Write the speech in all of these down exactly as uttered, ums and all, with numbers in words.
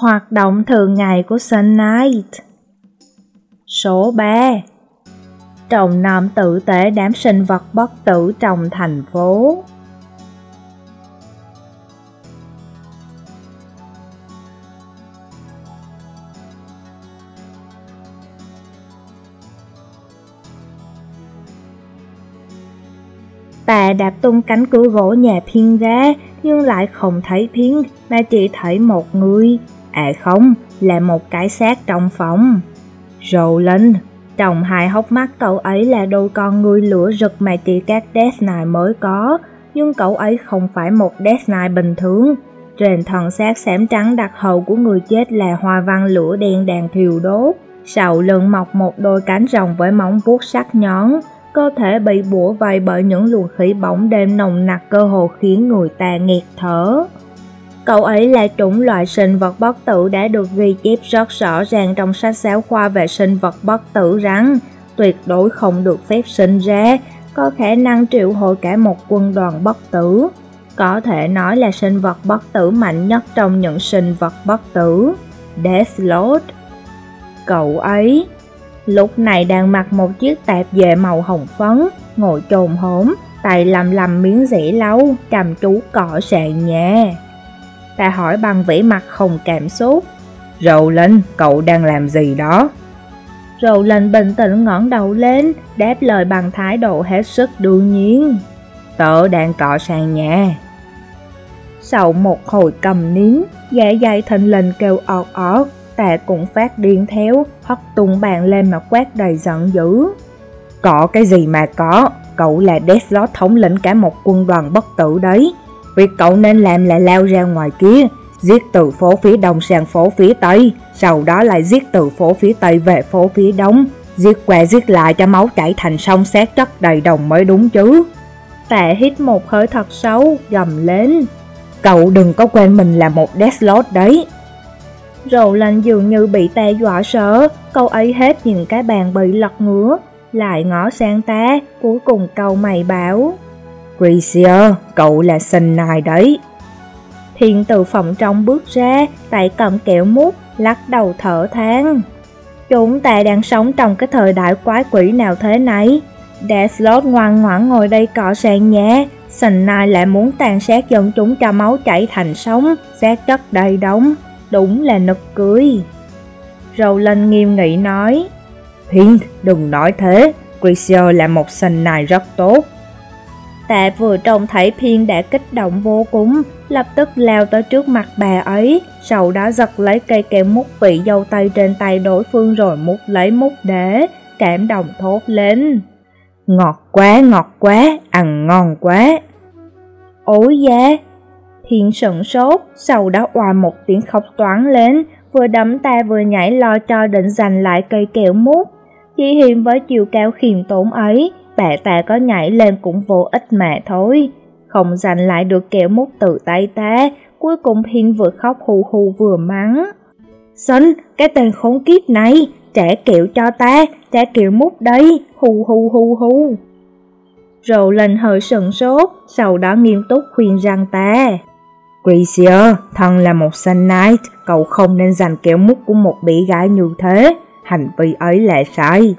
Hoạt động thường ngày của Sun Knight. Số ba. Trồng nom tử tế đám sinh vật bất tử trong thành phố. Ta đạp tung cánh cửa gỗ nhà Pink ra, nhưng lại không thấy Pink, mà chỉ thấy một người. À không, là một cái xác trong phòng. Roland, trong hai hốc mắt cậu ấy là đôi con ngươi lửa rực mà chỉ các Death Knight mới có, nhưng cậu ấy không phải một Death Knight bình thường. Trên thân xác xám trắng đặc hầu của người chết là hoa văn lửa đen đang thiêu đốt. Sau lưng mọc một đôi cánh rồng với móng vuốt sắc nhọn, cơ thể bị bủa vây bởi những luồng khí bỏng đêm nồng nặc cơ hồ khiến người ta nghẹt thở. Cậu ấy là chủng loại sinh vật bất tử đã được ghi chép rất rõ ràng trong sách giáo khoa về sinh vật bất tử rằng tuyệt đối không được phép sinh ra, có khả năng triệu hồi cả một quân đoàn bất tử. Có thể nói là sinh vật bất tử mạnh nhất trong những sinh vật bất tử, Deathlord. Cậu ấy lúc này đang mặc một chiếc tạp dề màu hồng phấn, ngồi chồm hổm, tay lầm lầm miếng dẻ lau, chăm chú cọ sàn nhà. Ta hỏi bằng vẻ mặt không cảm xúc. Roland, cậu đang làm gì đó? Roland bình tĩnh ngẩng đầu lên, đáp lời bằng thái độ hết sức đương nhiên. Tớ đang cọ sàn nhà. Sau một hồi cầm nín, dạ dày thình lình kêu ọt ọt. Ta cũng phát điên theo, hất tung bàn lên mà quát đầy giận dữ. Có cái gì mà có, cậu là Deathlord thống lĩnh cả một quân đoàn bất tử đấy. Việc cậu nên làm là lao ra ngoài kia, giết từ phố phía đông sang phố phía tây, sau đó lại giết từ phố phía tây về phố phía đông, giết qua giết lại cho máu chảy thành sông xác chất đầy đồng mới đúng chứ. Ta hít một hơi thật sâu, gầm lên. Cậu đừng có quên mình là một Deathlord đấy. Roland dường như bị ta dọa sợ, cậu ấy hết nhìn cái bàn bị lật ngửa, lại ngó sang ta, cuối cùng cau mày bảo. Gracier, cậu là Sun Knight đấy. Thiền từ phòng trong bước ra, tay cầm kẹo mút, lắc đầu thở than. Chúng ta đang sống trong cái thời đại quái quỷ nào thế này? Deathlord ngoan ngoãn ngồi đây cọ sàn nhà, Sun Knight lại muốn tàn sát dân chúng cho máu chảy thành sông, xác chất đầy đống. Đúng là nực cười. Roland nghiêm nghị nói. Pink, đừng nói thế, Gracier là một Sun Knight rất tốt. Ta vừa trông thấy Pink đã kích động vô cùng, lập tức lao tới trước mặt bà ấy, sau đó giật lấy cây kẹo mút vị dâu tây trên tay đối phương rồi mút lấy mút để, cảm động thốt lên. Ngọt quá, ngọt quá, ăn ngon quá. Ôi da! Pink sửng sốt, sau đó oà một tiếng khóc toáng lên, vừa đấm ta vừa nhảy lo cho định giành lại cây kẹo mút. Chỉ hiềm với chiều cao khiêm tốn ấy, bà ta có nhảy lên cũng vô ích mà thôi. Không giành lại được kẹo mút từ tay ta, cuối cùng Pink vừa khóc hù hù vừa mắng. Sun, cái tên khốn kiếp này, trả kẹo cho ta, trả kẹo mút đây, hù hù hù hù. Roland hơi sừng sốt, sau đó nghiêm túc khuyên rằng ta. Gracier, thân là một Sun Knight, cậu không nên giành kẹo mút của một bé gái như thế, hành vi ấy là sai.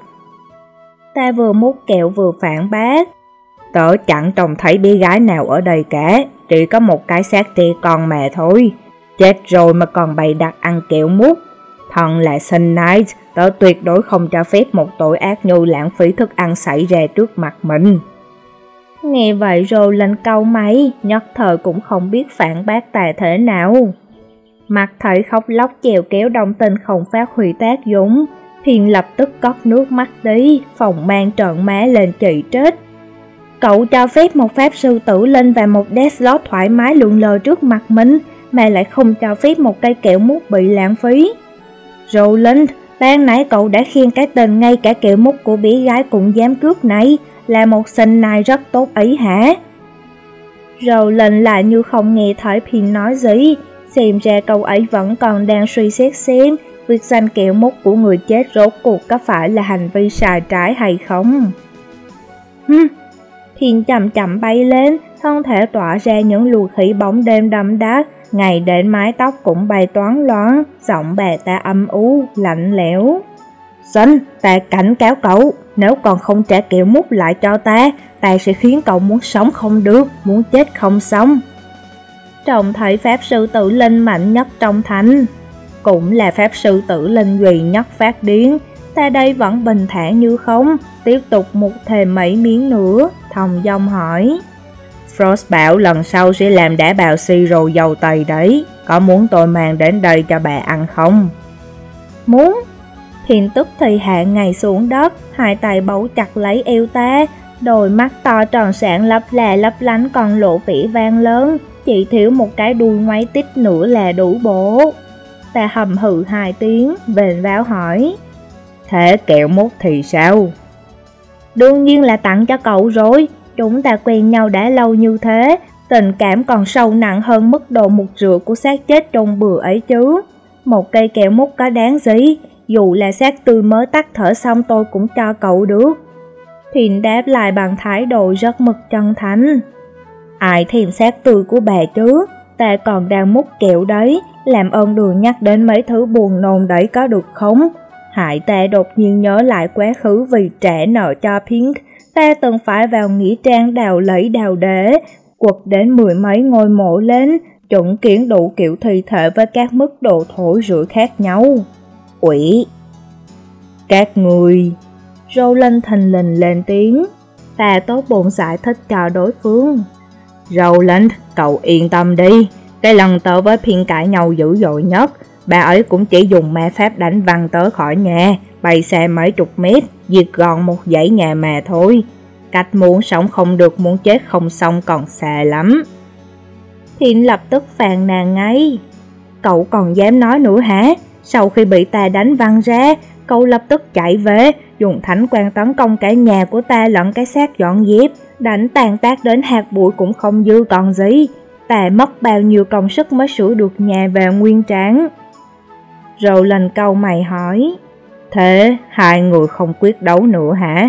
Ta vừa mút kẹo vừa phản bác. Tớ chẳng trông thấy bé gái nào ở đây cả, chỉ có một cái xác trẻ con mà thôi. Chết rồi mà còn bày đặt ăn kẹo mút. Thân là Sun Knight, tớ tuyệt đối không cho phép một tội ác như lãng phí thức ăn xảy ra trước mặt mình. Nghe vậy rồi lên cau mày, nhất thời cũng không biết phản bác tà thế nào. Mặt thấy khóc lóc chèo kéo đồng tình không phát huy tác dụng, Pink lập tức cất nước mắt đi, phòng mang trợn má lên chỉ trích. Cậu cho phép một pháp sư tử linh và một Deathlord thoải mái lượn lờ trước mặt mình, mà lại không cho phép một cây kẹo mút bị lãng phí. Roland, ban nãy cậu đã khen cái tên ngay cả kẹo mút của bé gái cũng dám cướp này, là một Sun Knight rất tốt ấy hả? Roland lại như không nghe thấy Pink nói gì, xem ra cậu ấy vẫn còn đang suy xét xem việc giành kẹo mút của người chết rốt cuộc có phải là hành vi sai trái hay không. Hừm, Pink chậm chậm bay lên, thân thể tỏa ra những luồng khí bóng đêm đậm đắt, ngay đến mái tóc cũng bay toán loáng, giọng bà ta âm u, lạnh lẽo. Xin, ta cảnh cáo cậu, nếu còn không trả kẹo mút lại cho ta, ta sẽ khiến cậu muốn sống không được, muốn chết không xong. Trông thấy pháp sư tử linh mạnh nhất trong thành, cũng là pháp sư tử linh duy nhất phát điên, ta đây vẫn bình thản như không, tiếp tục một thềm mấy miếng nữa, thòng dong hỏi. Frost bảo lần sau sẽ làm đá bào siro dầu tây đấy, có muốn tôi mang đến đây cho bà ăn không? Muốn. Thiền tức thì hạ ngay xuống đất, hai tay bấu chặt lấy eo ta, đôi mắt to tròn sáng lấp là lấp lánh còn lộ vẻ vang lớn, chỉ thiếu một cái đuôi ngoáy tít nữa là đủ bổ. Ta hầm hừ hai tiếng, vền váo hỏi. Thế kẹo mút thì sao? Đương nhiên là tặng cho cậu rồi, chúng ta quen nhau đã lâu như thế, tình cảm còn sâu nặng hơn mức độ một rượu của xác chết trong bữa ấy chứ. Một cây kẹo mút có đáng gì, dù là xác tươi mới tắt thở xong tôi cũng cho cậu được. Thiền đáp lại bằng thái độ rất mực chân thành. Ai thèm xác tươi của bà chứ, ta còn đang mút kẹo đấy, làm ơn đừng nhắc đến mấy thứ buồn nôn đấy có được không? Hại ta đột nhiên nhớ lại quá khứ vì trả nợ cho Pink, ta từng phải vào nghĩa trang đào lấy đào đế, quật đến mười mấy ngôi mộ lên, chuẩn kiến đủ kiểu thi thể với các mức độ thối rữa khác nhau. Quỷ! Các người! Roland thình lình lên tiếng, ta tốt bụng giải thích cho đối phương. Roland, cậu yên tâm đi, cái lần tớ với Pink cãi nhau dữ dội nhất, bà ấy cũng chỉ dùng ma pháp đánh văng tớ khỏi nhà, bay xa mấy chục mét, diệt gọn một dãy nhà mà thôi. Cách muốn sống không được, muốn chết không xong còn xa lắm. Thiện lập tức phàn nàn ngay. Cậu còn dám nói nữa hả? Sau khi bị ta đánh văng ra, cậu lập tức chạy về, dùng thánh quan tấn công cả nhà của ta lẫn cái xác dọn dẹp, đánh tàn tác đến hạt bụi cũng không dư còn gì. Ta mất bao nhiêu công sức mới sửa được nhà về nguyên trạng. Rồi lần câu mày hỏi, thế hai người không quyết đấu nữa hả?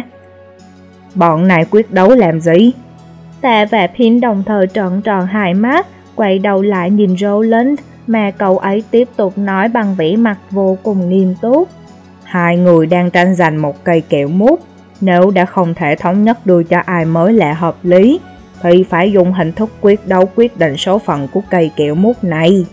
Bọn này quyết đấu làm gì? Ta và Pin đồng thời trợn tròn hai mắt, quay đầu lại nhìn Roland, mà cậu ấy tiếp tục nói bằng vẻ mặt vô cùng nghiêm túc. Hai người đang tranh giành một cây kẹo mút, nếu đã không thể thống nhất đưa cho ai mới là hợp lý, thì phải dùng hình thức quyết đấu quyết định số phận của cây kẹo mút này.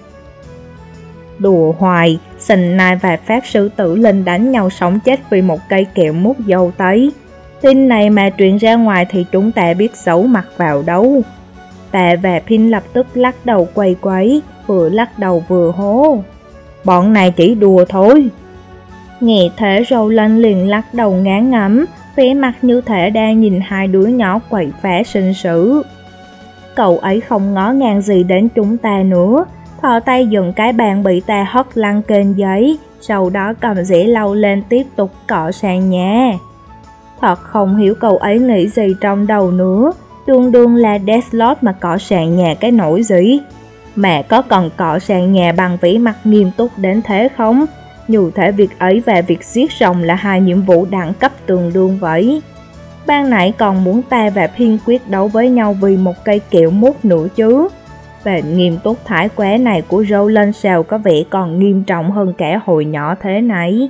Đùa hoài, Sình Nai và Pháp Sư Tử Linh đánh nhau sống chết vì một cây kẹo mút dâu tây. Tin này mà truyền ra ngoài thì chúng ta biết giấu mặt vào đâu. Ta và Pin lập tức lắc đầu quay quấy, vừa lắc đầu vừa hô. Bọn này chỉ đùa thôi. Nghe thế Roland liền lắc đầu ngán ngẩm, vẻ mặt như thể đang nhìn hai đứa nhỏ quậy phá sinh sự. Cậu ấy không ngó ngàng gì đến chúng ta nữa, thò tay dựng cái bàn bị ta hất lăn kênh giấy, sau đó cầm dĩa lau lên tiếp tục cọ sàn nhà. Thật không hiểu cậu ấy nghĩ gì trong đầu nữa, đương đương là Deathlord mà cọ sàn nhà cái nỗi gì. Mà có cần cọ sàn nhà bằng vẻ mặt nghiêm túc đến thế không? Như thể việc ấy và việc giết rồng là hai nhiệm vụ đẳng cấp tương đương vậy. Ban nãy còn muốn ta và Pin quyết đấu với nhau vì một cây kẹo mút nữa chứ. Về nghiêm túc thái quá này của Roland sao có vẻ còn nghiêm trọng hơn cả hồi nhỏ thế này.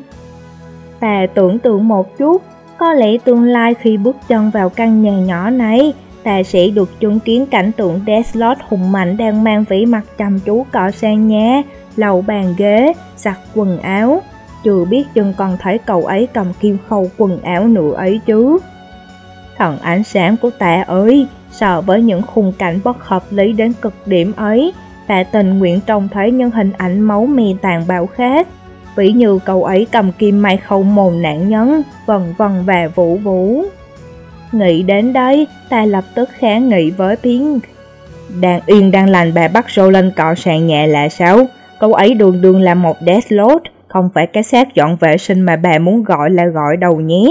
Ta tưởng tượng một chút, có lẽ tương lai khi bước chân vào căn nhà nhỏ này, ta sẽ được chứng kiến cảnh tượng Deathlord hùng mạnh đang mang vẻ mặt chăm chú cọ sàn nhà, lau bàn ghế, giặt quần áo. Chưa biết chừng còn thấy cậu ấy cầm kim khâu quần áo nữa ấy chứ. Thần ánh sáng của ta ơi, so với những khung cảnh bất hợp lý đến cực điểm ấy, ta tình nguyện trông thấy những hình ảnh máu me tàn bạo khác. Ví như cậu ấy cầm kim may khâu mồm nạn nhân, vần vần và vũ vũ. Nghĩ đến đây, ta lập tức kháng nghị với Pink. Đang yên đang lành bà bắt Roland cọ sàn nhà là sao? Cậu ấy đường đường là một Deathlord, không phải cái xác dọn vệ sinh mà bà muốn gọi là gọi đầu nhé.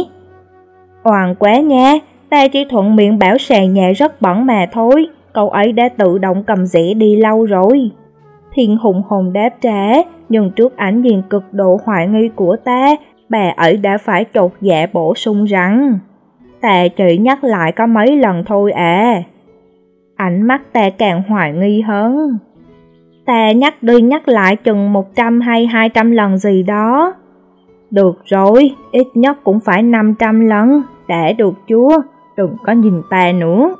Oan quá nha, ta chỉ thuận miệng bảo sàn nhà rất bẩn mà thôi, cậu ấy đã tự động cầm dĩa đi lâu rồi. Thiên hùng hồn đáp trả, nhưng trước ánh nhìn cực độ hoài nghi của ta, bà ấy đã phải chột dạ bổ sung rằng ta chỉ nhắc lại có mấy lần thôi à. Ánh mắt ta càng hoài nghi hơn. Ta nhắc đi nhắc lại chừng một trăm hay hai trăm lần gì đó. Được rồi, ít nhất cũng phải năm trăm lần. Đã được chưa? Đừng có nhìn ta nữa.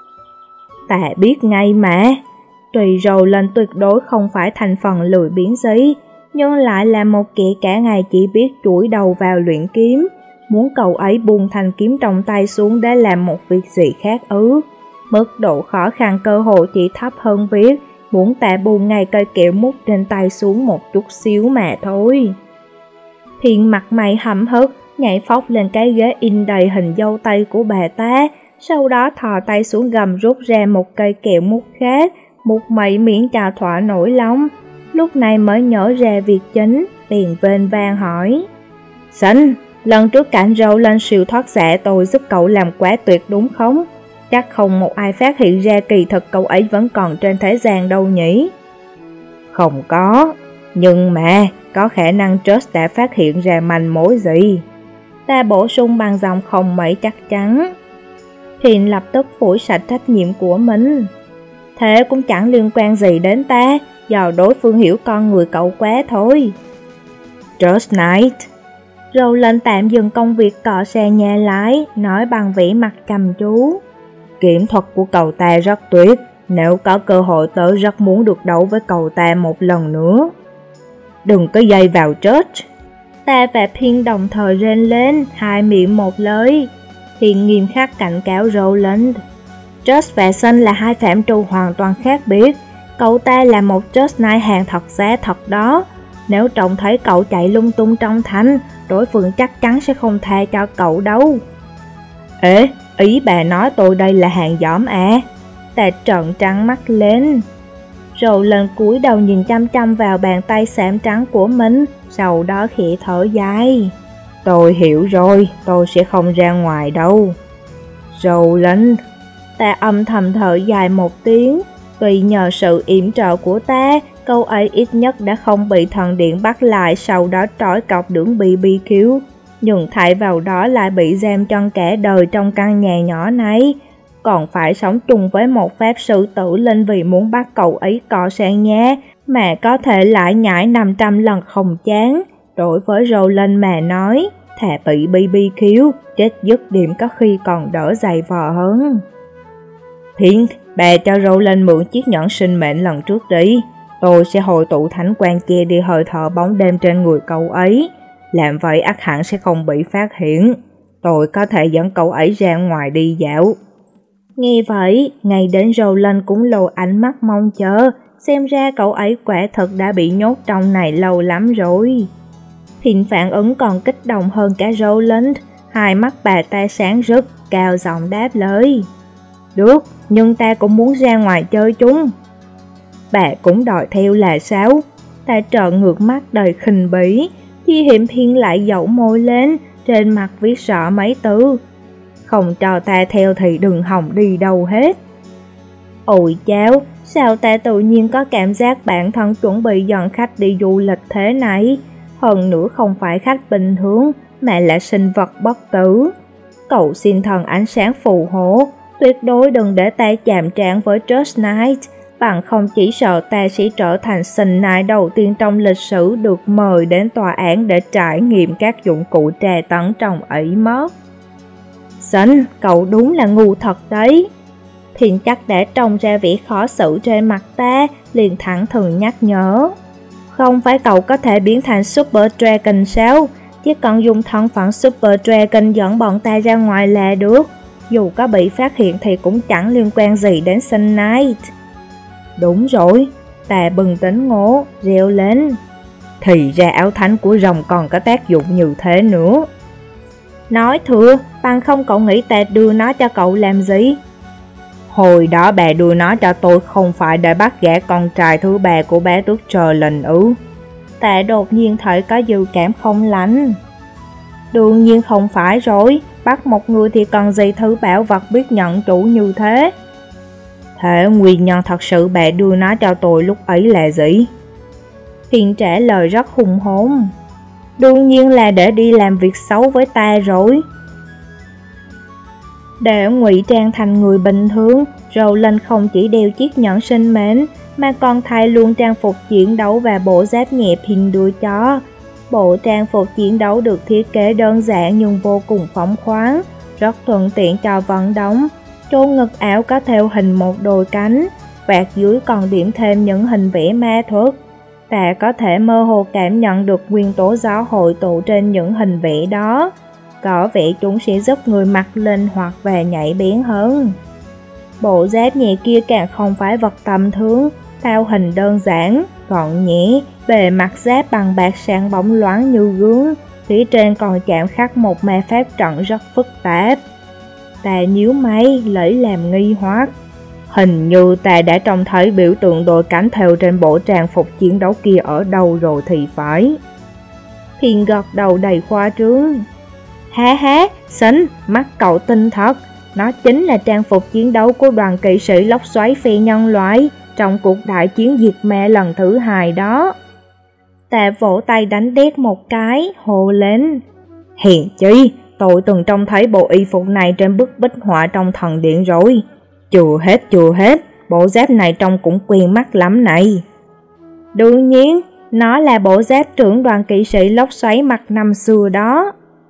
Ta biết ngay mà. Tuy Roland tuyệt đối không phải thành phần lười biếng gì, nhưng lại là một kẻ cả ngày chỉ biết chuỗi đầu vào luyện kiếm. Muốn cậu ấy buông thanh kiếm trong tay xuống để làm một việc gì khác ư? Mức độ khó khăn cơ hội chỉ thấp hơn việc muốn ta buông ngay cây kẹo mút trên tay xuống một chút xíu mà thôi. Thiện mặt mày hậm hực, nhảy phóc lên cái ghế in đầy hình dâu tây của bà ta, sau đó thò tay xuống gầm rút ra một cây kẹo mút khác, mút mấy miếng cho thỏa nổi lòng. Lúc này mới nhớ ra việc chính, liền vênh vang hỏi. Sinh, lần trước cảnh Roland siêu thoát giả tôi giúp cậu làm quá tuyệt đúng không? Chắc không một ai phát hiện ra kỳ thực cậu ấy vẫn còn trên thế gian đâu nhỉ? Không có, nhưng mà có khả năng Josh đã phát hiện ra manh mối gì? Ta bổ sung bằng giọng không mấy chắc chắn. Thiện lập tức phủi sạch trách nhiệm của mình. Thế cũng chẳng liên quan gì đến ta, do đối phương hiểu con người cậu quá thôi. Josh Knight. Roland tạm dừng công việc cọ xe nhà lái, nói bằng vẻ mặt chăm chú. Kiểm thuật của cậu ta rất tuyệt, nếu có cơ hội tớ rất muốn được đấu với cậu ta một lần nữa. Đừng có dây vào Josh. Ta và Pin đồng thời rên lên, hai miệng một lời. Thiện nghiêm khắc cảnh cáo Roland. Josh và Sun là hai phạm trù hoàn toàn khác biệt. Cậu ta là một Josh Knight hàng thật giá thật đó. Nếu trông thấy cậu chạy lung tung trong thành, đối phương chắc chắn sẽ không tha cho cậu đâu. Ê, ý bà nói tôi đây là hàng giỏm à? Ta trợn trắng mắt lên. Rồi lần cúi đầu nhìn chăm chăm vào bàn tay xám trắng của mình, sau đó khẽ thở dài. Tôi hiểu rồi, tôi sẽ không ra ngoài đâu. Roland. Ta âm thầm thở dài một tiếng. Tuy nhờ sự yểm trợ của ta, câu ấy ít nhất đã không bị thần điện bắt lại, sau đó trói cọc đường bê bê kiu. Nhưng thay vào đó lại bị giam chân cả đời trong căn nhà nhỏ này, còn phải sống chung với một pháp sư tử linh vì muốn bắt cậu ấy cọ sang nhà, mà có thể lại nhảy năm trăm lần không chán. Đối với Roland mà nói, thà bị bê bê kiu, chết dứt điểm có khi còn đỡ dày vò hơn. Pink, bà cho Roland mượn chiếc nhẫn sinh mệnh lần trước đi. Tôi sẽ hội tụ thánh quang kia đi hơi thở bóng đêm trên người cậu ấy. Làm vậy ắt hẳn sẽ không bị phát hiện. Tôi có thể dẫn cậu ấy ra ngoài đi dạo. Nghe vậy, ngay đến Roland cũng lộ ánh mắt mong chờ. Xem ra cậu ấy quả thật đã bị nhốt trong này lâu lắm rồi. Pin phản ứng còn kích động hơn cả Roland. Hai mắt bà ta sáng rực, cao giọng đáp lời. Được, nhưng ta cũng muốn ra ngoài chơi chung. Bà cũng đòi theo là sao? Ta trợn ngược mắt đầy khinh bỉ. Chi Hiểm Thiên lại dẫu môi lên, trên mặt viết rõ mấy từ. Không cho ta theo thì đừng hòng đi đâu hết. Ôi chao, sao ta tự nhiên có cảm giác bản thân chuẩn bị dẫn khách đi du lịch thế này? Hơn nữa không phải khách bình thường, mà là sinh vật bất tử. Cậu xin thần ánh sáng phù hộ, tuyệt đối đừng để ta chạm trán với Josh Knight, bằng không chỉ sợ ta sẽ trở thành sinh Knight đầu tiên trong lịch sử được mời đến tòa án để trải nghiệm các dụng cụ tra tấn trong ấy mất. Sinh, cậu đúng là ngu thật đấy. Thiện chắc đã trông ra vẻ khó xử trên mặt ta, liền thẳng thừng nhắc nhở. Không phải cậu có thể biến thành Super Dragon sao? Chỉ cần dùng thân phận Super Dragon dẫn bọn ta ra ngoài là được. Dù có bị phát hiện thì cũng chẳng liên quan gì đến Sun Knight. Đúng rồi, ta bừng tỉnh ngộ, reo lên. Thì ra áo thánh của rồng còn có tác dụng như thế nữa. Nói thừa, bằng không cậu nghĩ ta đưa nó cho cậu làm gì? Hồi đó bà đưa nó cho tôi không phải để bắt gã con trai thứ ba của bé tước Roland ư? Ta đột nhiên thấy có dự cảm không lành. Đương nhiên không phải rồi, bắt một người thì cần gì thứ bảo vật biết nhận chủ như thế. Thế nguyên nhân thật sự bà đưa nó cho tôi lúc ấy là gì? Hiền trả lời rất hùng hồn. Đương nhiên là để đi làm việc xấu với ta rồi. Để ngụy trang thành người bình thường, Roland không chỉ đeo chiếc nhẫn sinh mệnh, mà còn thay luôn trang phục chiến đấu và bộ giáp nhẹ Pink đưa cho. Bộ trang phục chiến đấu được thiết kế đơn giản nhưng vô cùng phóng khoáng, rất thuận tiện cho vận động. Chỗ ngực áo có theo hình một đôi cánh, vạt dưới còn điểm thêm những hình vẽ ma thuật. Ta có thể mơ hồ cảm nhận được nguyên tố gió hội tụ trên những hình vẽ đó. Có vẻ chúng sẽ giúp người mặc linh hoạt và nhạy bén hơn. Bộ giáp nhẹ kia càng không phải vật tầm thường, tạo hình đơn giản, gọn nhẹ, bề mặt giáp bằng bạc sáng bóng loáng như gương, phía trên còn chạm khắc một ma pháp trận rất phức tạp. Ta nhíu mày lấy làm nghi hoặc. Hình như ta đã trông thấy biểu tượng đôi cánh theo trên bộ trang phục chiến đấu kia ở đâu rồi thì phải. Phiền gật đầu đầy khoa trương. Há há, xính, mắt cậu tinh thật. Nó chính là trang phục chiến đấu của đoàn kỵ sĩ lốc xoáy phi nhân loại trong cuộc đại chiến diệt ma lần thứ hai đó. Ta vỗ tay đánh đét một cái, hô lên. Hèn chi, tôi từng trông thấy bộ y phục này trên bức bích họa trong thần điện rồi. Chưa hết chưa hết, bộ giáp này trông cũng quen mắt lắm này. Đương nhiên, nó là bộ giáp trưởng đoàn kỵ sĩ lốc xoáy mặc năm xưa đó.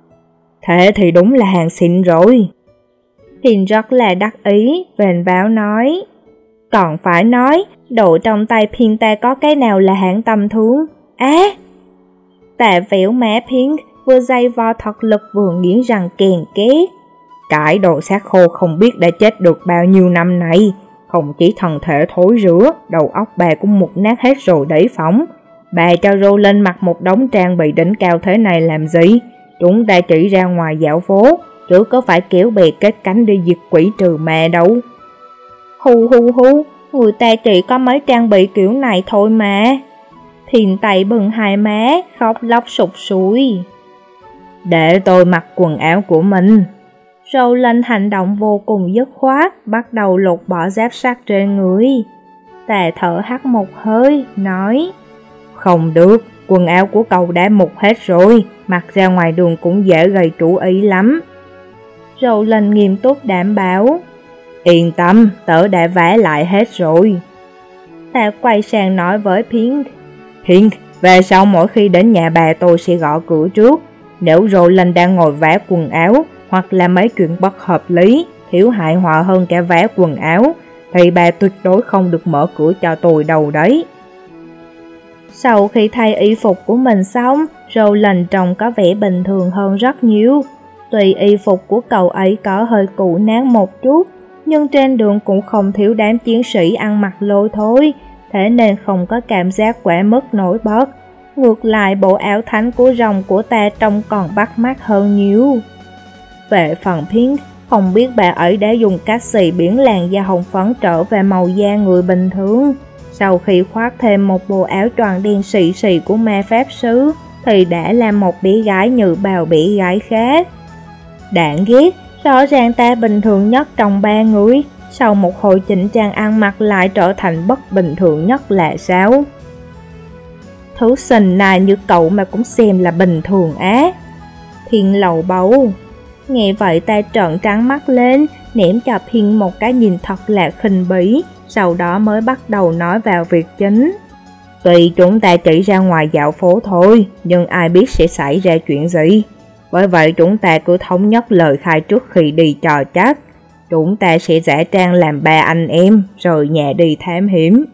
Thế thì đúng là hàng xịn rồi. Thì rất là đắc ý, vênh váo nói. Còn phải nói, đồ trong tay Pink ta có cái nào là hạng tầm thường? Á! À, ta vẻo má Pink, vừa dây vo thật lực vừa nghiến răng kèn két. Cái đồ xác khô không biết đã chết được bao nhiêu năm nay. Không chỉ thân thể thối rữa, đầu óc bà cũng mục nát hết rồi đấy phóng. Bà cho Roland mặc một đống trang bị đỉnh cao thế này làm gì? Chúng ta chỉ ra ngoài dạo phố, chứ có phải kéo bè kết cánh đi diệt quỷ trừ ma đâu. Hu hu hu, người ta chỉ có mấy trang bị kiểu này thôi mà. Thiền tay bừng hai má, khóc lóc sụt sùi. Để tôi mặc quần áo của mình. Roland hành động vô cùng dứt khoát, bắt đầu lột bỏ giáp sắt trên người. Ta thở hắt một hơi, nói. Không được, quần áo của cậu đã mục hết rồi, mặc ra ngoài đường cũng dễ gây chú ý lắm. Roland nghiêm túc đảm bảo. Yên tâm, tớ đã vả lại hết rồi. Ta quay sang nói với Pink. Pink, về sau mỗi khi đến nhà bà tôi sẽ gõ cửa trước. Nếu Roland đang ngồi vả quần áo, hoặc là mấy chuyện bất hợp lý, thiếu hại họa hơn cả vả quần áo, thì bà tuyệt đối không được mở cửa cho tôi đâu đấy. Sau khi thay y phục của mình xong, Roland trông có vẻ bình thường hơn rất nhiều. Tuy y phục của cậu ấy có hơi cũ nát một chút, nhưng trên đường cũng không thiếu đám chiến sĩ ăn mặc lôi thôi, thế nên không có cảm giác quá mức nổi bật. Ngược lại, bộ áo thánh của rồng của ta trông còn bắt mắt hơn nhiều. Về phần Pink, không biết bà ấy đã dùng cách gì biến làn da hồng phấn trở về màu da người bình thường. Sau khi khoác thêm một bộ áo choàng đen xì xì của ma pháp sư, thì đã là một bé gái như bao bé gái khác. Đáng ghét, rõ ràng ta bình thường nhất trong ba người, sau một hồi chỉnh trang ăn mặc lại trở thành bất bình thường nhất là sao? Thứ xình này như cậu mà cũng xem là bình thường á. Thiên lầu bầu. Nghe vậy ta trợn trắng mắt lên, ném cho Pink một cái nhìn thật là khinh bỉ, sau đó mới bắt đầu nói vào việc chính. Tuy chúng ta chỉ ra ngoài dạo phố thôi, nhưng ai biết sẽ xảy ra chuyện gì. Bởi vậy chúng ta cứ thống nhất lời khai trước khi đi cho chắc. Chúng ta sẽ giả trang làm ba anh em, rồi nhà đi thám hiểm.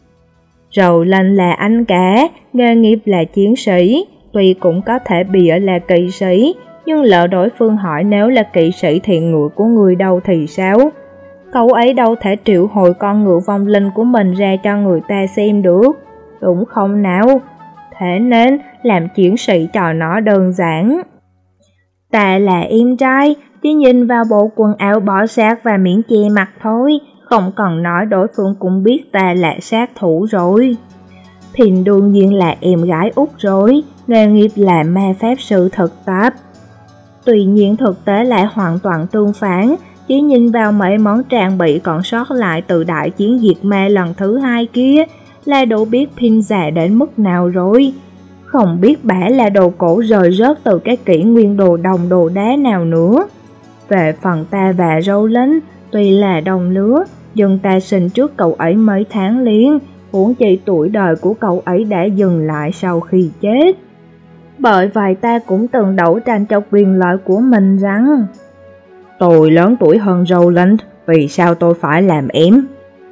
Roland là anh cả, nghề nghiệp là chiến sĩ, tuy cũng có thể bịa là kỵ sĩ, nhưng lỡ đối phương hỏi nếu là kỵ sĩ thì ngựa của người đâu thì sao? Cậu ấy đâu thể triệu hồi con ngựa vong linh của mình ra cho người ta xem được, đúng không nào? Thế nên làm chiến sĩ cho nó đơn giản. Ta là em trai, chỉ nhìn vào bộ quần áo bỏ sát và miếng che mặt thôi, không cần nói đối phương cũng biết ta là sát thủ rồi. Thì đương nhiên là em gái út rồi, nghề nghiệp là ma pháp sư thực tập. Tuy nhiên thực tế lại hoàn toàn tương phản, chỉ nhìn vào mấy món trang bị còn sót lại từ đại chiến diệt ma lần thứ hai kia là đủ biết Pink già đến mức nào rồi. Không biết bả là đồ cổ rời rớt từ cái kỷ nguyên đồ đồng đồ đá nào nữa. Về phần ta và Roland, tuy là đồng lứa, nhưng ta sinh trước cậu ấy mấy tháng liền, huống chi tuổi đời của cậu ấy đã dừng lại sau khi chết. Bởi vậy ta cũng từng đấu tranh cho quyền lợi của mình rằng tôi lớn tuổi hơn Roland, vì sao tôi phải làm em?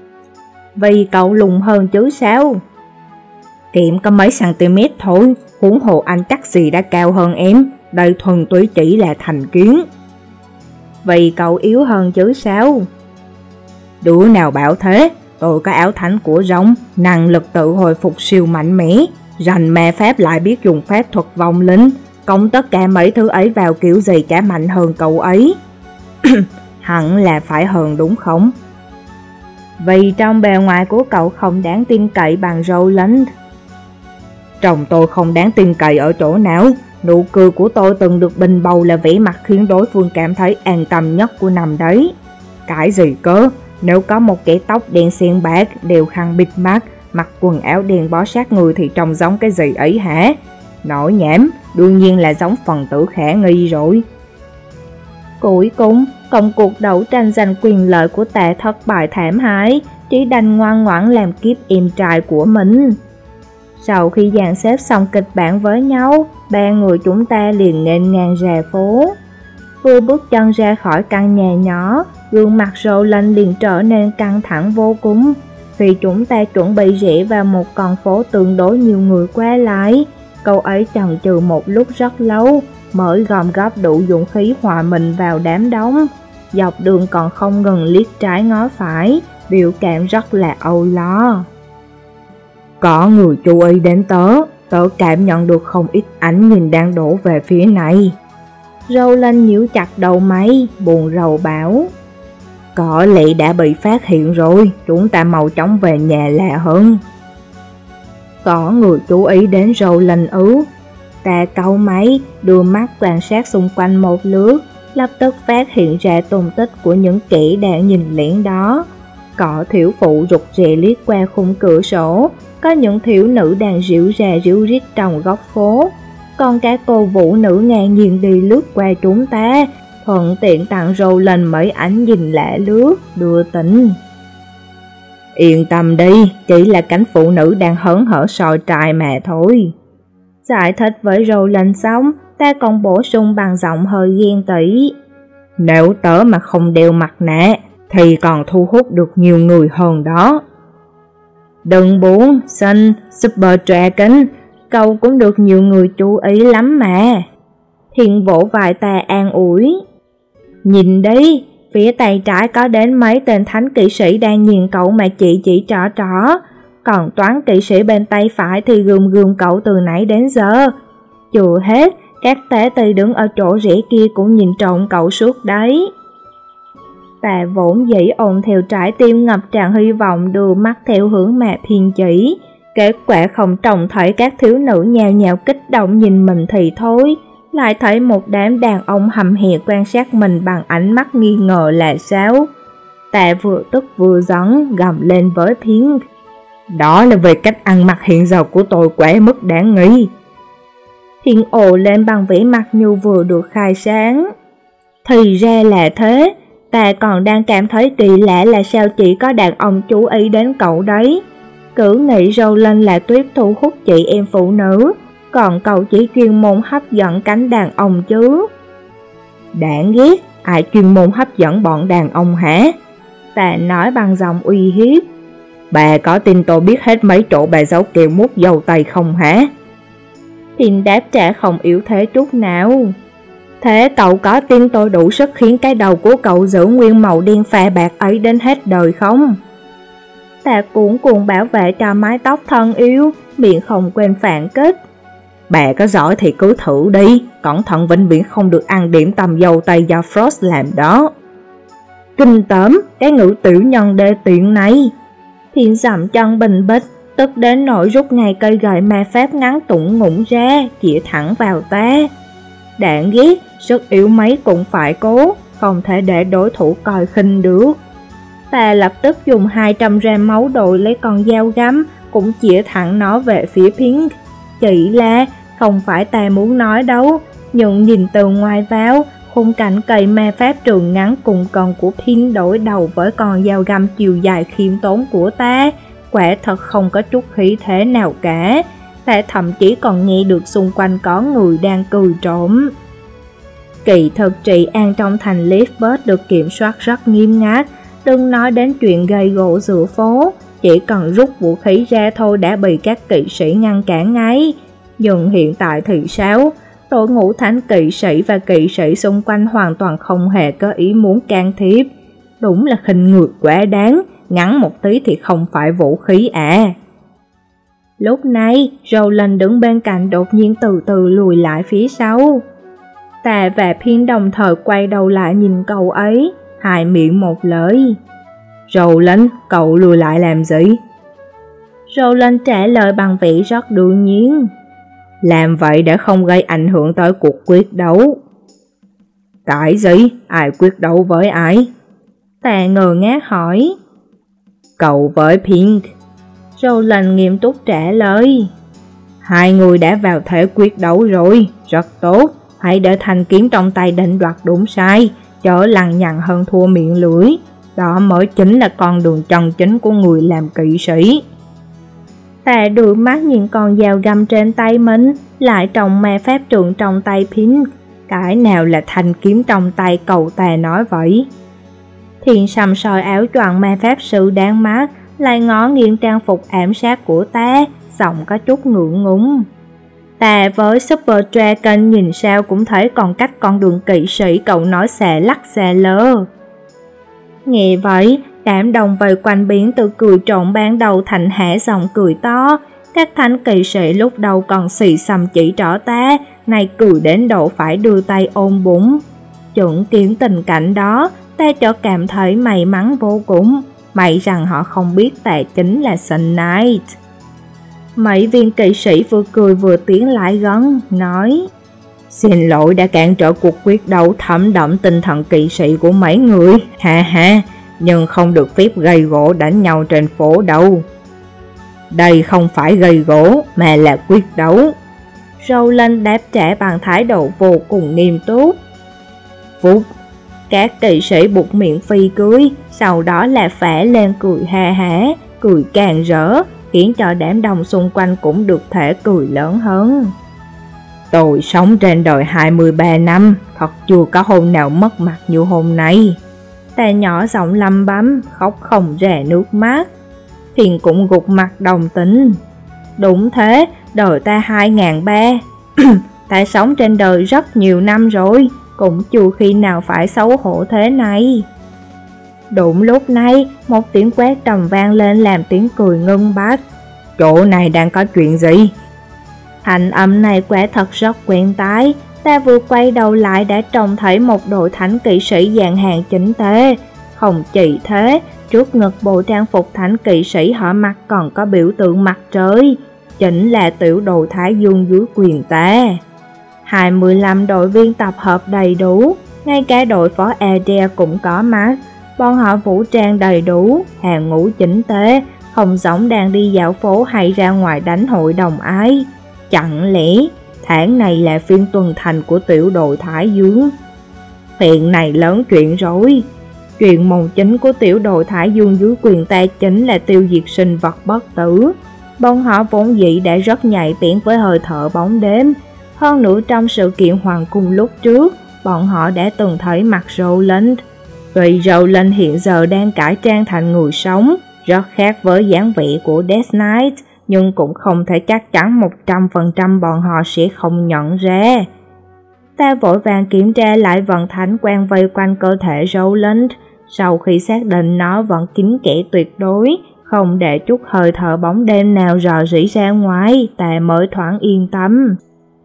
Vì cậu lùn hơn chứ sao? Kiệm có mấy cm thôi, huống hồ anh chắc gì đã cao hơn em, đây thuần túy chỉ là thành kiến. Vì cậu yếu hơn chứ sao? Đứa nào bảo thế? Tôi có áo thánh của rồng, năng lực tự hồi phục siêu mạnh mẽ, rành ma pháp lại biết dùng pháp thuật vong linh, cộng tất cả mấy thứ ấy vào kiểu gì chả mạnh hơn cậu ấy. Hẳn là phải hơn đúng không? Vì trong bề ngoài của cậu không đáng tin cậy bằng Roland. Chồng tôi không đáng tin cậy ở chỗ nào? Nụ cười của tôi từng được bình bầu là vẻ mặt khiến đối phương cảm thấy an tâm nhất của năm đấy. Cái gì cơ? Nếu có một kẻ tóc đen xen bạc, đeo khăn bịt mắt, mặc quần áo đen bó sát người thì trông giống cái gì ấy hả? Nổi nhảm, đương nhiên là giống phần tử khả nghi rồi. Cuối cùng, công cuộc đấu tranh giành quyền lợi của ta thất bại thảm hại, chỉ đành ngoan ngoãn làm kiếp em trai của mình. Sau khi dàn xếp xong kịch bản với nhau, ba người chúng ta liền nghênh ngang ra phố. Vừa bước chân ra khỏi căn nhà nhỏ, gương mặt Roland liền trở nên căng thẳng vô cùng, vì chúng ta chuẩn bị rẽ vào một con phố tương đối nhiều người qua lại. Cậu ấy chần chừ một lúc rất lâu, mới gom góp đủ dũng khí hòa mình vào đám đông. Dọc đường còn không ngừng liếc trái ngó phải, biểu cảm rất là âu lo. Có người chú ý đến tớ, tớ cảm nhận được không ít ánh nhìn đang đổ về phía này. Roland nhíu chặt đầu máy, buồn rầu bảo. Có lẽ đã bị phát hiện rồi, chúng ta mau chóng về nhà là hơn. Có người chú ý đến Roland ư? Ta cau máy, đưa mắt quan sát xung quanh một lướt, lập tức phát hiện ra tung tích của những kẻ đang nhìn lén đó. Có thiếu phụ rụt rè liếc qua khung cửa sổ, có những thiếu nữ đang ríu ra ríu rít trong góc phố, còn các cô vũ nữ ngang nhiên đi lướt qua chúng ta, thuận tiện tặng Roland mấy ánh nhìn lạ lướt, đưa tình. Yên tâm đi, chỉ là cánh phụ nữ đang hớn hở soi trai mà thôi. Giải thích với Roland xong, ta còn bổ sung bằng giọng hơi ghen tị. Nếu tớ mà không đeo mặt nạ, thì còn thu hút được nhiều người hơn đó. Đừng buồn, Sun, Super Dragon, cậu cũng được nhiều người chú ý lắm mà. Thiện vỗ vai ta an ủi. Nhìn đi, phía tay trái có đến mấy tên thánh kỵ sĩ đang nhìn cậu mà chỉ chỉ trỏ trỏ, còn toán kỵ sĩ bên tay phải thì gườm gườm cậu từ nãy đến giờ. Chưa hết, các tế tỳ đứng ở chỗ rẽ kia cũng nhìn trộm cậu suốt đấy. Ta vốn dĩ ồn theo trái tim ngập tràn hy vọng đưa mắt theo hướng mà Thiên chỉ. Kết quả không trông thấy các thiếu nữ nhào nhào kích động nhìn mình thì thôi, lại thấy một đám đàn ông hầm hè quan sát mình bằng ánh mắt nghi ngờ là sao. Ta vừa tức vừa giận gầm lên với Pink. Đó là về cách ăn mặc hiện giờ của tôi quá mức đáng nghi. Thiên ồ lên bằng vẻ mặt như vừa được khai sáng. Thì ra là thế, ta còn đang cảm thấy kỳ lạ là sao chỉ có đàn ông chú ý đến cậu đấy. Cứ nghĩ Roland là tuyết thu hút chị em phụ nữ, còn cậu chỉ chuyên môn hấp dẫn cánh đàn ông chứ. Đáng ghét, ai chuyên môn hấp dẫn bọn đàn ông hả? Ta nói bằng giọng uy hiếp. Bà có tin tôi biết hết mấy chỗ bà giấu kẹo mút dầu tây không hả? Thiên đáp trả không yếu thế chút nào. Thế cậu có tin tôi đủ sức khiến cái đầu của cậu giữ nguyên màu đen phà bạc ấy đến hết đời không? Ta cuốn cuồng bảo vệ cho mái tóc thân yêu, miệng không quên phản kích. Bà có giỏi thì cứ thử đi, cẩn thận vĩnh viễn không được ăn điểm tầm dầu tây do Frost làm đó. Kinh tởm, cái ngữ tiểu nhân đê tiện này. Thiên dậm chân bình bích, tức đến nỗi rút ngay cây gậy ma pháp ngắn tủng ngủng ra, chĩa thẳng vào ta. Đáng ghét, sức yếu mấy cũng phải cố, không thể để đối thủ coi khinh được. Ta lập tức dùng hai trăm gram máu đội lấy con dao găm, cũng chĩa thẳng nó về phía Pink. Chỉ là, không phải ta muốn nói đâu, nhưng nhìn từ ngoài vào, khung cảnh cây ma pháp trường ngắn cùng con của Pin đối đầu với con dao găm chiều dài khiêm tốn của ta, quả thật không có chút khí thế nào cả. Ta thậm chí còn nghe được xung quanh có người đang cười trộm. Kỳ thực trị an trong thành Leafbird được kiểm soát rất nghiêm ngặt, đừng nói đến chuyện gây gỗ giữa phố, chỉ cần rút vũ khí ra thôi đã bị các kỵ sĩ ngăn cản ngay. Nhưng hiện tại thì sao? Đội ngũ thánh kỵ sĩ và kỵ sĩ xung quanh hoàn toàn không hề có ý muốn can thiệp. Đúng là khinh người quá đáng, ngắn một tí thì không phải vũ khí à. Lúc này, Roland đứng bên cạnh đột nhiên từ từ lùi lại phía sau. Ta và Pin đồng thời quay đầu lại nhìn cậu ấy, hai miệng một lời. Roland, cậu lùi lại làm gì? Roland trả lời bằng vẻ rất đương nhiên. Làm vậy để không gây ảnh hưởng tới cuộc quyết đấu. Cái gì? Ai quyết đấu với ai? Ta ngờ ngác hỏi. Cậu với Pink. Roland nghiêm túc trả lời. Hai người đã vào thể quyết đấu rồi, rất tốt. Hãy để thanh kiếm trong tay định đoạt đúng sai, chớ lằng nhằng hơn thua miệng lưỡi. Đó mới chính là con đường chân chính của người làm kỵ sĩ. Ta đưa mắt nhìn con dao găm trên tay mình, lại trồng ma pháp trượng trong tay Pink. Cái nào là thanh kiếm trong tay cậu ta nói vậy? Thiền sầm soi áo choàng ma pháp sư đáng mắt, lại ngó nghiêng trang phục ảm sát của ta, giọng có chút ngượng ngùng. Ta với Super Dragon nhìn sao cũng thấy còn cách con đường kỵ sĩ cậu nói xà lắc xà lơ. Nghe vậy, đám đông vây quanh biến từ cười trộn ban đầu thành hả giọng cười to. Các thánh kỵ sĩ lúc đầu còn xì xầm chỉ trỏ ta, nay cười đến độ phải đưa tay ôm bụng. Chứng kiến tình cảnh đó, ta chợt cảm thấy may mắn vô cùng. May rằng họ không biết ta chính là Sun Knight. Mấy viên kỵ sĩ vừa cười vừa tiến lại gần, nói: Xin lỗi đã cản trở cuộc quyết đấu thấm đẫm tinh thần kỵ sĩ của mấy người, ha ha, nhưng không được phép gây gỗ đánh nhau trên phố đâu. Đây không phải gây gỗ mà là quyết đấu. Roland đáp trả bằng thái độ vô cùng nghiêm túc. Phúc, các kỵ sĩ buộc miệng phi cười, sau đó là phả lên cười ha hả, cười càng rỡ, khiến cho đám đông xung quanh cũng được thể cười lớn hơn. Tôi sống trên đời hai mươi ba năm, thật chưa có hôm nào mất mặt như hôm nay. Ta nhỏ giọng lầm bấm, khóc không ra nước mắt. Thiền cũng gục mặt đồng tình. Đúng thế, đời ta hai ngàn ba. Ta sống trên đời rất nhiều năm rồi, cũng chưa khi nào phải xấu hổ thế này. Đúng lúc này, một tiếng quát trầm vang lên làm tiếng cười ngưng bặt. Chỗ này đang có chuyện gì? Thanh âm này quả thật rất quen tai. Ta vừa quay đầu lại đã trông thấy một đội thánh kỵ sĩ dàn hàng chỉnh tề. Không chỉ thế, trước ngực bộ trang phục thánh kỵ sĩ họ mặc còn có biểu tượng mặt trời, chính là tiểu đội Thái Dương dưới quyền ta. hai mươi lăm đội viên tập hợp đầy đủ, ngay cả đội phó Adair cũng có mặt. Bọn họ vũ trang đầy đủ, hàng ngũ chỉnh tề, không giống đang đi dạo phố hay ra ngoài đánh hội đồng ái. Chẳng lẽ tháng này là phiên tuần thành của tiểu đội Thái Dương? Hiện này lớn chuyện rồi. Chuyện môn chính của tiểu đội Thái Dương dưới quyền ta chính là tiêu diệt sinh vật bất tử. Bọn họ vốn dĩ đã rất nhạy bén với hơi thở bóng đêm. Hơn nữa trong sự kiện hoàng cung lúc trước, bọn họ đã từng thấy mặt Roland. Tuy Roland hiện giờ đang cải trang thành người sống, rất khác với dáng vẻ của Death Knight, nhưng cũng không thể chắc chắn một trăm phần trăm bọn họ sẽ không nhận ra. Ta vội vàng kiểm tra lại vận thánh quang vây quanh cơ thể Roland. Sau khi xác định nó vẫn kín kẽ tuyệt đối, không để chút hơi thở bóng đêm nào rò rỉ ra ngoài, ta mới thoáng yên tâm.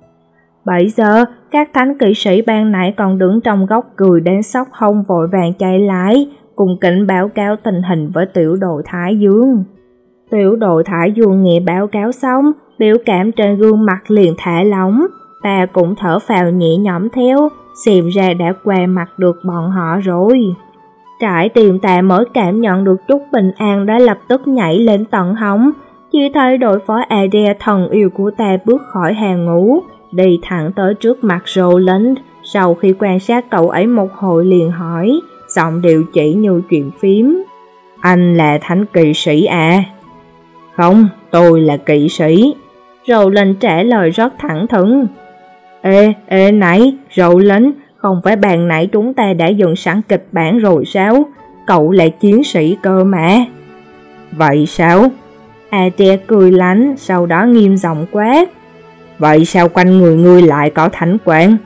Bây giờ, các thánh kỵ sĩ ban nãy còn đứng trong góc cười đến sốc hông vội vàng chạy lại, cùng kính báo cáo tình hình với tiểu đội Thái Dương. Tiểu đội Thái Dương nghe báo cáo xong, biểu cảm trên gương mặt liền thả lỏng. Ta cũng thở phào nhẹ nhõm theo, xem ra đã qua mặt được bọn họ rồi. Trải tim ta mới cảm nhận được chút bình an đã lập tức nhảy lên tận họng. Chỉ thấy đội phó Adair thần yêu của ta bước khỏi hàng ngũ, đi thẳng tới trước mặt Roland, sau khi quan sát cậu ấy một hồi liền hỏi, giọng điệu chỉ như chuyện phím. Anh là thánh kỵ sĩ à? Không, tôi là kỵ sĩ. Roland trả lời rất thẳng thừng. Ê, ê này, Roland, không phải bàn nãy chúng ta đã dựng sẵn kịch bản rồi sao? Cậu là chiến sĩ cơ mà. Vậy sao? Adele cười lánh, sau đó nghiêm giọng quát. Vậy sao quanh người ngươi lại có thánh quang?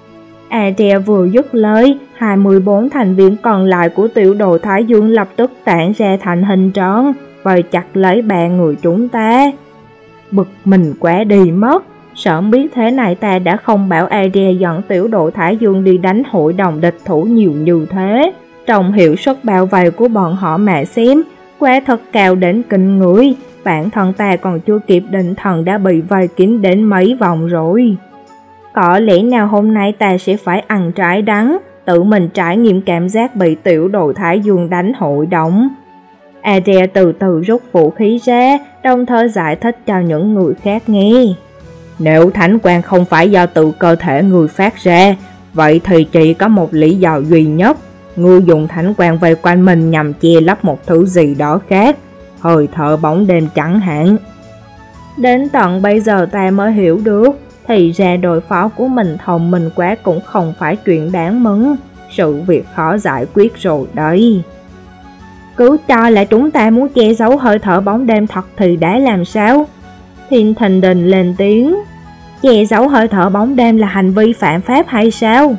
Adele vừa dứt lời, hai mươi bốn thành viên còn lại của tiểu đội Thái Dương lập tức tản ra thành hình tròn, vây chặt lấy ba người chúng ta. Bực mình quá đi mất, sớm biết thế này ta đã không bảo Adele dẫn tiểu đội Thái Dương đi đánh hội đồng địch thủ nhiều như thế. Trong hiệu suất bao vây của bọn họ mà xem, quá thật cao đến kinh người, bản thân ta còn chưa kịp định thần đã bị vây kín đến mấy vòng rồi. Có lẽ nào hôm nay ta sẽ phải ăn trái đắng, tự mình trải nghiệm cảm giác bị tiểu đội Thái Dương đánh hội đồng. Adele từ từ rút vũ khí ra, đồng thời giải thích cho những người khác nghe. Nếu thánh quang không phải do tự cơ thể người phát ra, vậy thì chỉ có một lý do duy nhất. Ngươi dùng thánh quang vây quanh mình nhằm che lấp một thứ gì đó khác, hơi thở bóng đêm chẳng hạn. Đến tận bây giờ ta mới hiểu được, thì ra đối phó của mình thông minh quá cũng không phải chuyện đáng mừng, sự việc khó giải quyết rồi đấy. Cứ cho là chúng ta muốn che giấu hơi thở bóng đêm thật thì đã làm sao? Thiên Thình Đình lên tiếng. Che giấu hơi thở bóng đêm là hành vi phạm pháp hay sao?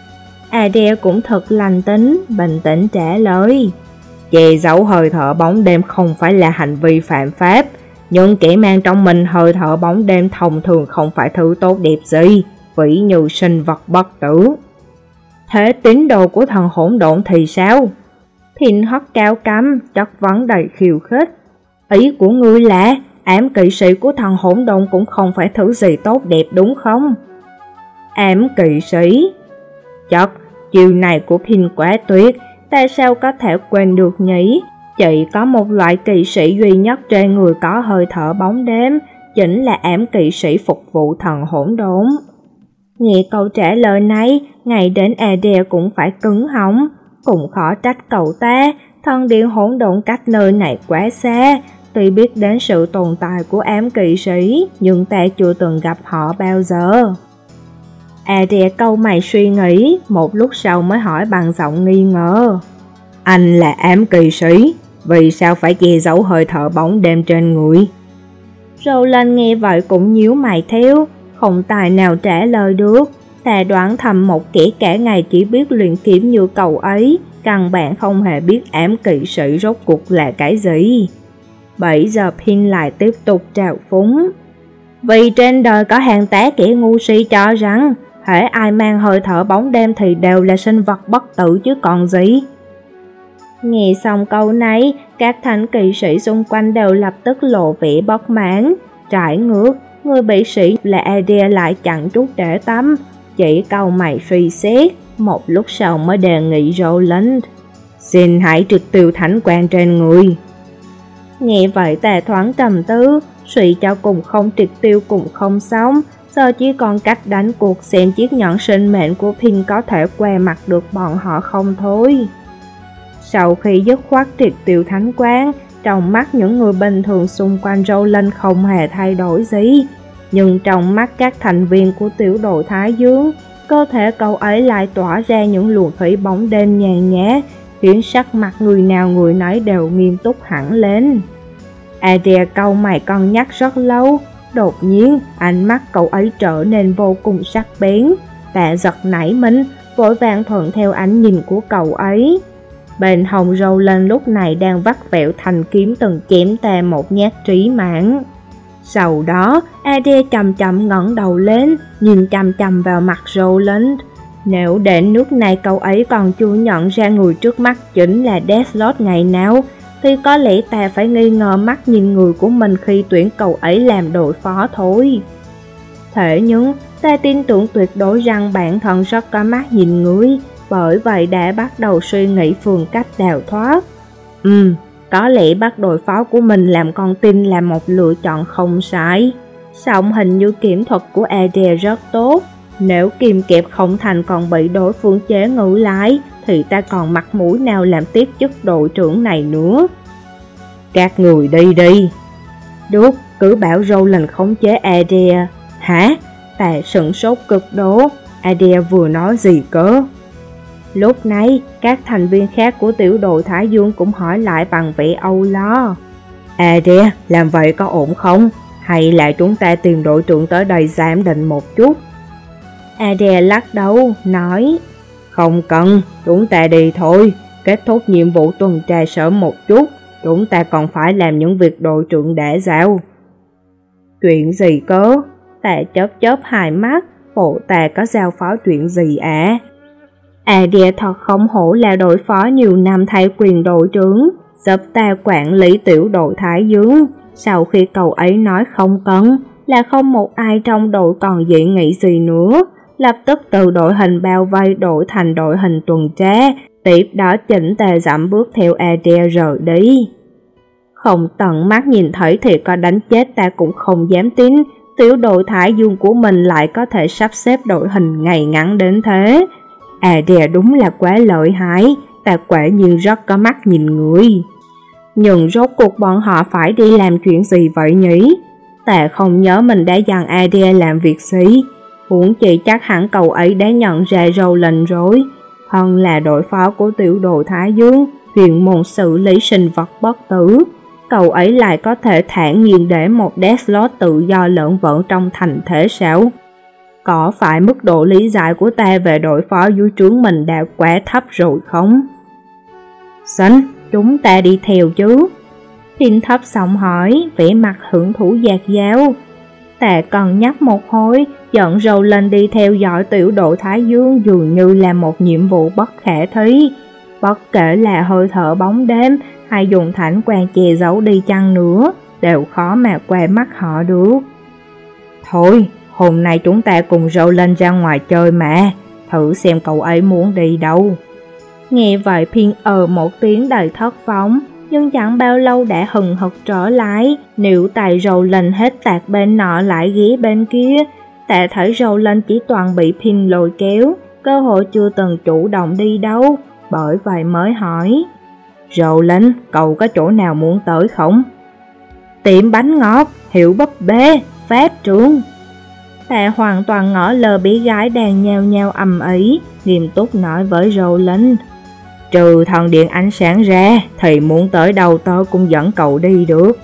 Adele cũng thật lành tính, bình tĩnh trả lời. Che giấu hơi thở bóng đêm không phải là hành vi phạm pháp, nhưng kẻ mang trong mình hơi thở bóng đêm thông thường không phải thứ tốt đẹp gì, ví như sinh vật bất tử. Thế tín đồ của thần hỗn độn thì sao? Thiên Hất cao cắm, chất vấn đầy khiêu khích. Ý của ngươi là ám kỵ sĩ của thần hỗn độn cũng không phải thứ gì tốt đẹp đúng không? Ám kỵ sĩ? Chật, chiều này của Pin quá tuyệt, tại sao có thể quên được nhỉ? Chỉ có một loại kỵ sĩ duy nhất trên người có hơi thở bóng đêm, chính là ám kỵ sĩ phục vụ thần hỗn độn. Nghe câu trả lời này, ngay đến Adele cũng phải cứng họng, cũng khó trách cậu ta, thần điện hỗn độn cách nơi này quá xa. Tuy biết đến sự tồn tại của ám kỵ sĩ, nhưng ta chưa từng gặp họ bao giờ. Adele câu mày suy nghĩ, một lúc sau mới hỏi bằng giọng nghi ngờ. Anh là ám kỵ sĩ, vì sao phải che giấu hơi thở bóng đêm trên người? Roland nghe vậy cũng nhíu mày theo, không tài nào trả lời được. Ta đoán thầm một kẻ cả ngày chỉ biết luyện kiếm như cậu ấy, căn bản không hề biết ám kỵ sĩ rốt cuộc là cái gì. Bây giờ Pin lại tiếp tục trào phúng. Vì trên đời có hàng tá kẻ ngu si cho rằng, hễ ai mang hơi thở bóng đêm thì đều là sinh vật bất tử chứ còn gì. Nghe xong câu này, các thánh kỵ sĩ xung quanh đều lập tức lộ vẻ bất mãn. Trái ngược, người bị sĩ là Adele lại chẳng chút để tâm, chỉ câu mày suy xét, một lúc sau mới đề nghị Roland. Xin hãy triệt tiêu thánh quang trên người. Nghe vậy ta thoáng trầm tư, suy cho cùng không triệt tiêu cũng không xong, giờ chỉ còn cách đánh cuộc xem chiếc nhẫn sinh mệnh của Pin có thể qua mặt được bọn họ không thôi. Sau khi dứt khoát triệt tiêu thánh quang, trong mắt những người bình thường xung quanh Roland không hề thay đổi gì, nhưng trong mắt các thành viên của tiểu đội Thái Dương, cơ thể cậu ấy lại tỏa ra những luồng khí bóng đêm nhàn nhã, khiến sắc mặt người nào người nấy đều nghiêm túc hẳn lên. Adele cau mày cân nhắc rất lâu, đột nhiên ánh mắt cậu ấy trở nên vô cùng sắc bén. Ta giật nảy mình, vội vàng thuận theo ánh nhìn của cậu ấy. Bên hông Roland lúc này đang vắt vẹo thành kiếm từng chém ta một nhát trí mạng. Sau đó, Adele chậm chậm ngẩng đầu lên, nhìn chằm chằm vào mặt Roland. Nếu đến nước này cậu ấy còn chưa nhận ra người trước mắt chính là Deathlord ngày nào, thì có lẽ ta phải nghi ngờ mắt nhìn người của mình khi tuyển cậu ấy làm đội phó thôi. Thế nhưng, ta tin tưởng tuyệt đối rằng bản thân rất có mắt nhìn người, bởi vậy đã bắt đầu suy nghĩ phương cách đào thoát. Ừm, có lẽ bắt đội phó của mình làm con tin là một lựa chọn không sai. Song hình như kiểm thuật của Adele rất tốt, Nếu kìm kẹp không thành còn bị đối phương chế ngự lại, thì ta còn mặt mũi nào làm tiếp chức đội trưởng này nữa. Các người đi đi. Được, cứ bảo Roland khống chế Adair. Hả? Ta sửng sốt cực độ. Adair vừa nói gì cơ? Lúc này, các thành viên khác của tiểu đội Thái Dương cũng hỏi lại bằng vẻ âu lo. Adair, làm vậy có ổn không? Hay là chúng ta tìm đội trưởng tới đây giám định một chút? Adair lắc đầu, nói: Không cần, chúng ta đi thôi. Kết thúc nhiệm vụ tuần tra sớm một chút. Chúng ta còn phải làm những việc đội trưởng đã giao. Chuyện gì cơ? Ta chớp chớp hai mắt. Bộ ta có giao phó chuyện gì ạ? À? Adair thật không hổ là đội phó nhiều năm thay quyền đội trưởng, giúp ta quản lý tiểu đội Thái Dương. Sau khi cậu ấy nói không cần, là không một ai trong đội còn dị nghị gì nữa. Lập tức từ đội hình bao vây đổi thành đội hình tuần tra, tiếp đó chỉnh tề dặm bước theo Adair rời đi. Không tận mắt nhìn thấy thì có đánh chết ta cũng không dám tin, tiểu đội Thái Dương của mình lại có thể sắp xếp đội hình ngày ngắn đến thế. Adair đúng là quá lợi hại, ta quả nhiên rất có mắt nhìn người. Nhưng rốt cuộc bọn họ phải đi làm chuyện gì vậy nhỉ? Ta không nhớ mình đã dặn Adair làm việc gì. Huống chi chắc hẳn cậu ấy đã nhận ra Roland rồi. Hơn là đội phó của tiểu đội Thái Dương, chuyên môn xử lý sinh vật bất tử. Cậu ấy lại có thể thản nhiên để một Deathlord tự do lợn vợn trong thành thể sao? Có phải mức độ lý giải của ta về đội phó dưới trướng mình đã quá thấp rồi không? Xanh, chúng ta đi theo chứ? Phin thấp giọng hỏi, vẻ mặt hưởng thụ dạt dao. Ta còn nhắc một hồi, dẫn Roland đi theo dõi tiểu đội Thái Dương dường như là một nhiệm vụ bất khả thi. Bất kể là hơi thở bóng đêm hay dùng thảnh quang che giấu đi chăng nữa, đều khó mà qua mắt họ được. Thôi, hôm nay chúng ta cùng Roland ra ngoài chơi mà, thử xem cậu ấy muốn đi đâu. Nghe vậy Phin ờ một tiếng đầy thất vọng, nhưng chẳng bao lâu đã hừng hực trở lại, níu tay Roland hết tạc bên nọ lại ghé bên kia. Ta thấy Roland chỉ toàn bị Phin lôi kéo, cơ hội chưa từng chủ động đi đâu, bởi vậy mới hỏi: Roland, cậu có chỗ nào muốn tới không? Tiệm bánh ngọt, hiệu búp bê, pháp trường. Ta hoàn toàn ngỏ lờ bé gái đang nhao nhao ầm ĩ, nghiêm túc nói với Roland: Trừ thần điện ánh sáng ra, thì muốn tới đâu tớ cũng dẫn cậu đi được.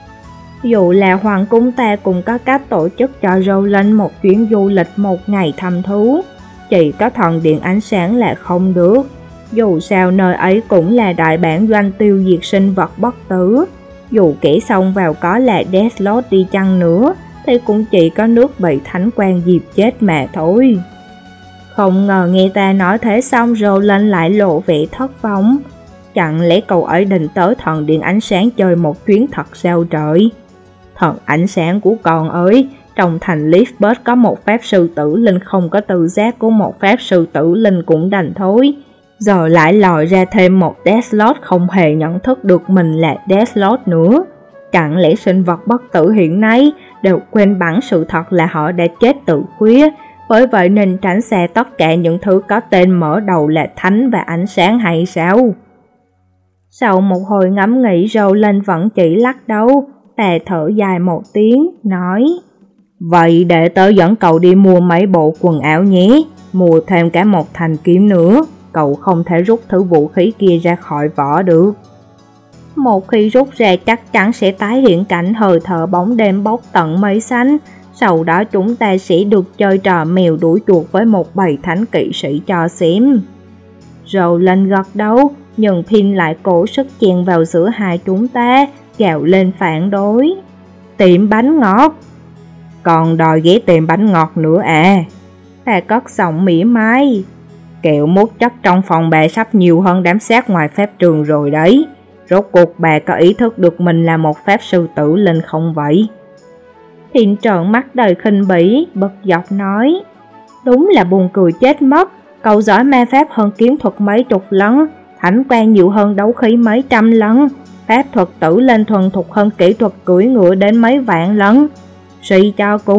Dù là hoàng cung, ta cũng có cách tổ chức cho Roland một chuyến du lịch một ngày thăm thú. Chỉ có thần điện ánh sáng là không được. Dù sao nơi ấy cũng là đại bản doanh tiêu diệt sinh vật bất tử. Dù kẻ xông vào có là Deathlord đi chăng nữa, thì cũng chỉ có nước bị thánh quang diệt chết mà thôi. Không ngờ nghe ta nói thế xong Roland lại lộ vẻ thất vọng. Chẳng lẽ cậu ấy định tới thần điện ánh sáng chơi một chuyến thật sao trời? Thần ánh sáng của con ơi, trong thành Leafbird có một pháp sư tử linh không có tư giác của một pháp sư tử linh cũng đành thôi. Giờ lại lòi ra thêm một Deathlord không hề nhận thức được mình là Deathlord nữa. Chẳng lẽ sinh vật bất tử hiện nay đều quên bẵng sự thật là họ đã chết từ khuya, bởi vậy nên tránh xa tất cả những thứ có tên mở đầu là thánh và ánh sáng hay sao? Sau một hồi ngẫm nghĩ Roland vẫn chỉ lắc đầu. Ta thở dài một tiếng, nói: Vậy để tớ dẫn cậu đi mua mấy bộ quần áo nhé, mua thêm cả một thanh kiếm nữa. Cậu không thể rút thứ vũ khí kia ra khỏi vỏ được. Một khi rút ra chắc chắn sẽ tái hiện cảnh hơi thở bóng đêm bốc tận mây xanh. Sau đó chúng ta sẽ được chơi trò mèo đuổi chuột với một bầy thánh kỵ sĩ cho xem. Roland gật đầu, nhưng Phin lại cố sức chen vào giữa hai chúng ta, gào lên phản đối: Tiệm bánh ngọt! Còn đòi ghé tiệm bánh ngọt nữa à? Ta cất giọng mỉa mai: Kẹo mút chất trong phòng bà sắp nhiều hơn đám xác ngoài pháp trường rồi đấy. Rốt cuộc bà có ý thức được mình là một pháp sư tử linh không vậy? Phin trợn mắt đầy khinh bỉ, bật dọc nói: Đúng là buồn cười chết mất. Cậu giỏi ma pháp hơn kiếm thuật mấy chục lần, thánh quan nhiều hơn đấu khí mấy trăm lần, pháp thuật tử lên thuần thục hơn kỹ thuật cưỡi ngựa đến mấy vạn lần. Suy cho cùng,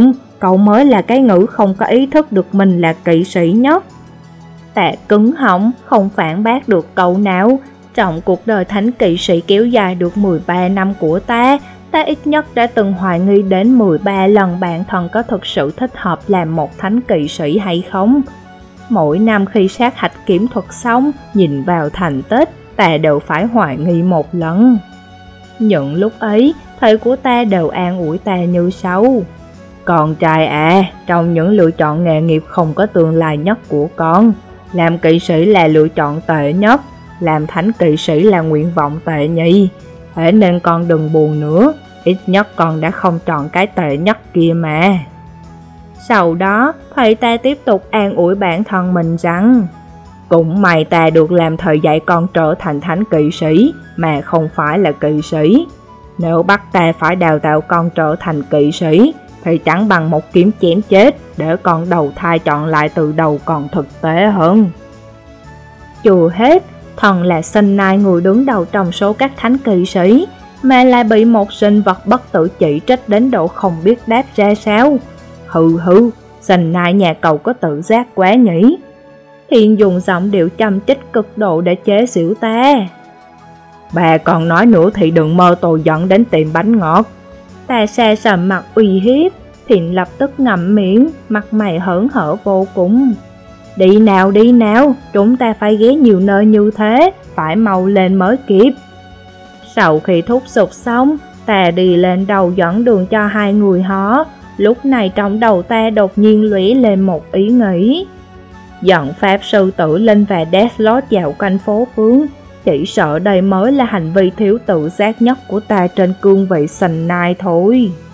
cậu mới là cái ngữ không có ý thức được mình là kỵ sĩ nhất. Ta cứng họng, không phản bác được câu nào. Trong cuộc đời thánh kỵ sĩ kéo dài được mười ba năm của ta, ta ít nhất đã từng hoài nghi đến mười ba lần bản thân có thực sự thích hợp làm một thánh kỵ sĩ hay không. Mỗi năm khi sát hạch kiểm thuật xong, nhìn vào thành tích, ta đều phải hoài nghi một lần. Những lúc ấy, thầy của ta đều an ủi ta như sau: "Con trai à, trong những lựa chọn nghề nghiệp không có tương lai nhất của con, làm kỵ sĩ là lựa chọn tệ nhất, làm thánh kỵ sĩ là nguyện vọng tệ nhị. Thế nên con đừng buồn nữa, ít nhất con đã không chọn cái tệ nhất kia mà." Sau đó, thầy ta tiếp tục an ủi bản thân mình rằng: "Cũng may ta được làm thầy dạy con trở thành thánh kỵ sĩ, mà không phải là kỵ sĩ. Nếu bắt ta phải đào tạo con trở thành kỵ sĩ, thì chẳng bằng một kiếm chém chết, để con đầu thai chọn lại từ đầu còn thực tế hơn." Chưa hết, thần là sinh nai người đứng đầu trong số các thánh kỵ sĩ, mà lại bị một sinh vật bất tử chỉ trích đến độ không biết đáp ra sao. Hừ hừ, sinh nai nhà cậu có tự giác quá nhỉ. Hiền dùng giọng điệu châm chích cực độ để chế giễu ta. "Bà còn nói nữa thì đừng mơ tôi dẫn đến tiệm bánh ngọt." Ta xa sầm mặt uy hiếp. Thiện lập tức ngậm miệng, mặt mày hớn hở vô cùng. "Đi nào đi nào, chúng ta phải ghé nhiều nơi như thế, phải mau lên mới kịp." Sau khi thúc giục xong, ta đi lên đầu dẫn đường cho hai người họ. Lúc này trong đầu ta đột nhiên lóe lên một ý nghĩ: dẫn Pháp Sư Tử Linh và Deathlord dạo quanh phố phường. Chỉ sợ đây mới là hành vi thiếu tự giác nhất của ta trên cương vị sành nai thôi.